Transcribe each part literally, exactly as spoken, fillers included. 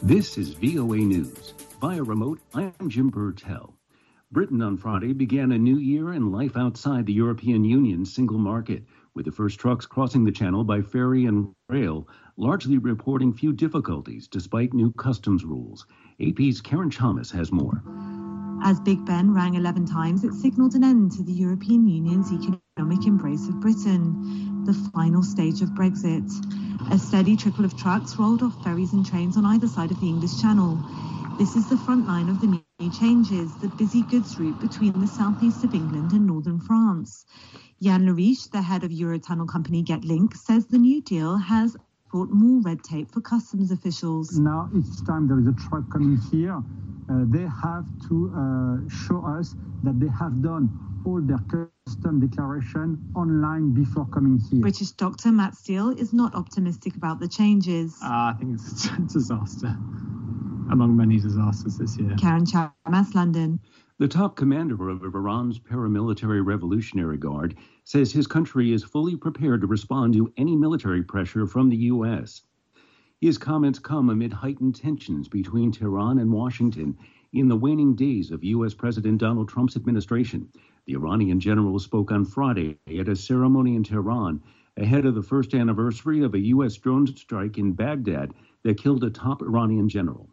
This is V O A News. Via remote, I'm Jim Burtell. Britain on Friday began a new year and life outside the European Union's single market, with the first trucks crossing the channel by ferry and rail, largely reporting few difficulties despite new customs rules. A P's Karen Chalmers has more. As Big Ben rang eleven times, it signalled an end to the European Union's economic embrace of Britain, the final stage of Brexit. A steady trickle of trucks rolled off ferries and trains on either side of the English Channel. This is the front line of the new changes, the busy goods route between the southeast of England and northern France. Jan Leriche, the head of Eurotunnel company Getlink, says the new deal has brought more red tape for customs officials. Now each time there is a truck coming here, uh, they have to uh, show us that they have done all their custom declaration online before coming here. British doctor Matt Steele is not optimistic about the changes. Uh, I think it's a disaster, among many disasters this year. Karen Chalmers, London. The top commander of Iran's paramilitary Revolutionary Guard says his country is fully prepared to respond to any military pressure from the U S. His comments come amid heightened tensions between Tehran and Washington in the waning days of U S. President Donald Trump's administration. The Iranian general spoke on Friday at a ceremony in Tehran ahead of the first anniversary of a U S drone strike in Baghdad that killed a top Iranian general.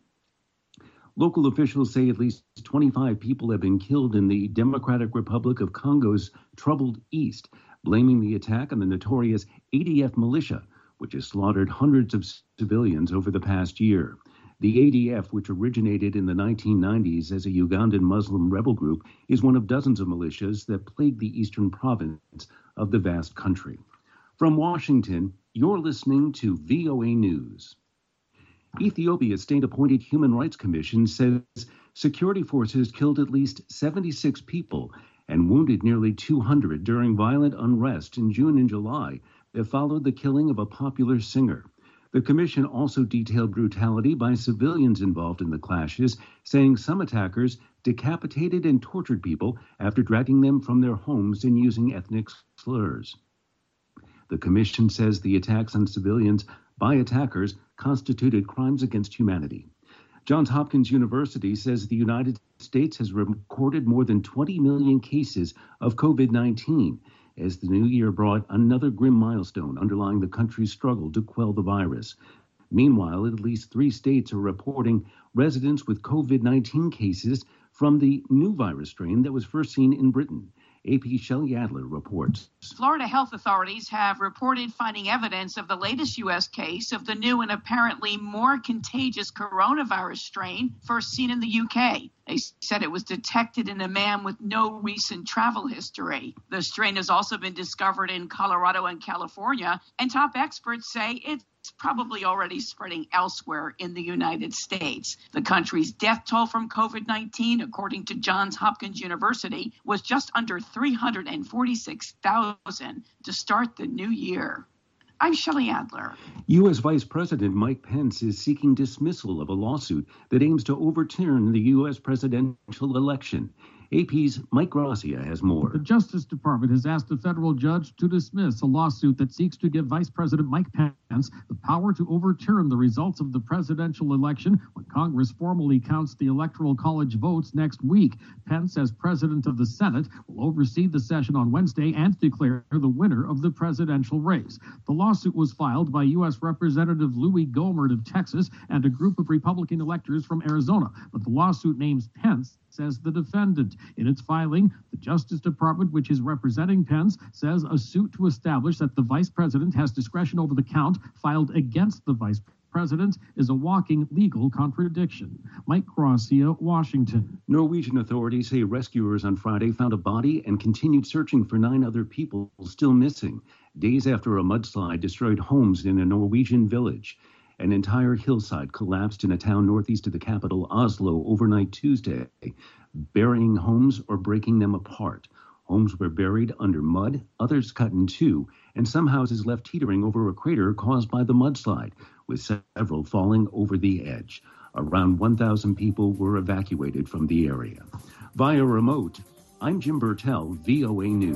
Local officials say at least twenty-five people have been killed in the Democratic Republic of Congo's troubled east, blaming the attack on the notorious A D F militia, which has slaughtered hundreds of civilians over the past year. The A D F, which originated in the nineteen nineties as a Ugandan Muslim rebel group, is one of dozens of militias that plague the eastern province of the vast country. From Washington, you're listening to V O A News. Ethiopia's state-appointed Human Rights Commission says security forces killed at least seventy-six people and wounded nearly two hundred during violent unrest in June and July that followed the killing of a popular singer. The commission also detailed brutality by civilians involved in the clashes, saying some attackers decapitated and tortured people after dragging them from their homes and using ethnic slurs. The commission says the attacks on civilians by attackers constituted crimes against humanity. Johns Hopkins University says the United States has recorded more than twenty million cases of COVID nineteen, as the new year brought another grim milestone underlying the country's struggle to quell the virus. Meanwhile, at least three states are reporting residents with COVID nineteen cases from the new virus strain that was first seen in Britain. A P's Shelley Adler reports. Florida health authorities have reported finding evidence of the latest U S case of the new and apparently more contagious coronavirus strain first seen in the U K. They said it was detected in a man with no recent travel history. The strain has also been discovered in Colorado and California, and top experts say it's probably already spreading elsewhere in the United States. The country's death toll from COVID nineteen, according to Johns Hopkins University, was just under three hundred forty-six thousand to start the new year. I'm Shelley Adler. U S. Vice President Mike Pence is seeking dismissal of a lawsuit that aims to overturn the U S presidential election. A P's Mike Gracia has more. The Justice Department has asked a federal judge to dismiss a lawsuit that seeks to give Vice President Mike Pence the power to overturn the results of the presidential election when Congress formally counts the Electoral College votes next week. Pence, as president of the Senate, will oversee the session on Wednesday and declare the winner of the presidential race. The lawsuit was filed by U S. Representative Louis Gohmert of Texas and a group of Republican electors from Arizona, but the lawsuit names Pence as the defendant. In its filing, the Justice Department, which is representing Pence, says a suit to establish that the vice president has discretion over the count filed against the vice president is a walking legal contradiction. Mike Gracia, Washington. Norwegian authorities say rescuers on Friday found a body and continued searching for nine other people still missing, days after a mudslide destroyed homes in a Norwegian village. An entire hillside collapsed in a town northeast of the capital, Oslo, overnight Tuesday, burying homes or breaking them apart. Homes were buried under mud, others cut in two, and some houses left teetering over a crater caused by the mudslide, with several falling over the edge. Around one thousand people were evacuated from the area. Via remote, I'm Jim Burtell, V O A News.